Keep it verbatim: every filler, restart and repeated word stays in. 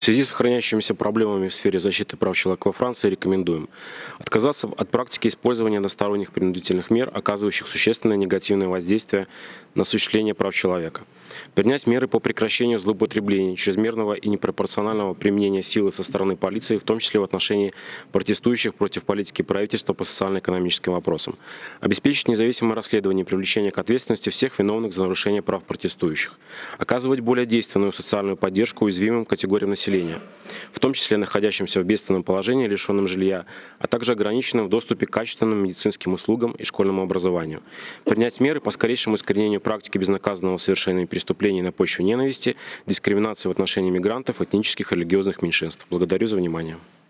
В связи с сохраняющимися проблемами в сфере защиты прав человека во Франции рекомендуем отказаться от практики использования односторонних принудительных мер, оказывающих существенное негативное воздействие на осуществление прав человека. Принять меры по прекращению злоупотреблений, чрезмерного и непропорционального применения силы со стороны полиции, в том числе в отношении протестующих против политики правительства по социально-экономическим вопросам. Обеспечить независимое расследование и привлечение к ответственности всех виновных за нарушение прав протестующих. Оказывать более действенную социальную поддержку уязвимым категориям населения, в том числе находящимся в бедственном положении, лишенным жилья, а также ограниченным в доступе к качественным медицинским услугам и школьному образованию. Принять меры по скорейшему искоренению практики безнаказанного совершения преступлений на почве ненависти, дискриминации в отношении мигрантов, этнических и религиозных меньшинств. Благодарю за внимание.